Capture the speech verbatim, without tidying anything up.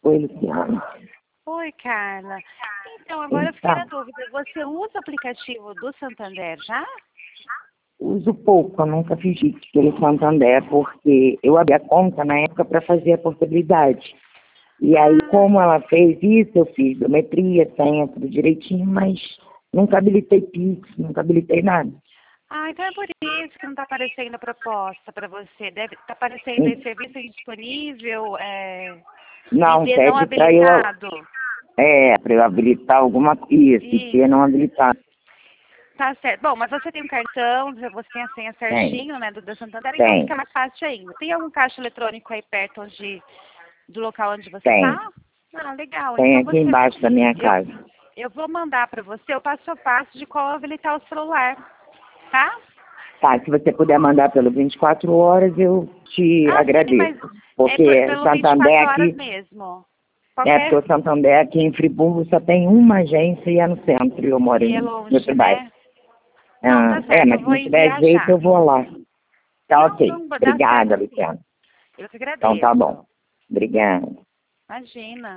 Oi, Luciana. Oi, Carla. Então, agora eu fiquei Então, na dúvida. Você usa o aplicativo do Santander já? uso pouco, eu nunca fiz isso pelo Santander, porque eu abri a conta na época para fazer a portabilidade. E aí, Ah, como ela fez isso, eu fiz biometria, senha, tudo direitinho, mas nunca habilitei Pix, nunca habilitei nada. ah, então é por isso que não está aparecendo a proposta para você. Deve estar aparecendo aí serviço indisponível, é, I Não, D não pede para eu, habilitado. é, para eu habilitar alguma coisa, e ter não Isso. habilitar. Tá certo. Bom, mas você tem um cartão, você tem a senha Tem, certinho, né, do, do Santander, então tem, fica mais fácil ainda. Tem algum caixa eletrônico aí perto onde, do local onde você tem. está? Ah, legal. Tem Então aqui você, embaixo da minha eu, casa. eu vou mandar para você o passo a passo de como habilitar o celular, tá? Tá, se você puder mandar pelo vinte e quatro horas, eu te Ah, sim, mas agradeço. é por, Porque pelo vinte e Santander quatro horas aqui, mesmo. é Qualquer. porque o Santander aqui em Friburgo só tem uma agência e é no centro, e eu moro E é em longe, outro bairro. né? Não, Ah, tá é, certo, eu mas se vou não tiver enviar jeito, já. eu vou lá. Tá Não, ok. não, dá Obrigada, certo sim. Luciana. Eu que Então tá bom. agradeço. Obrigada. Imagina.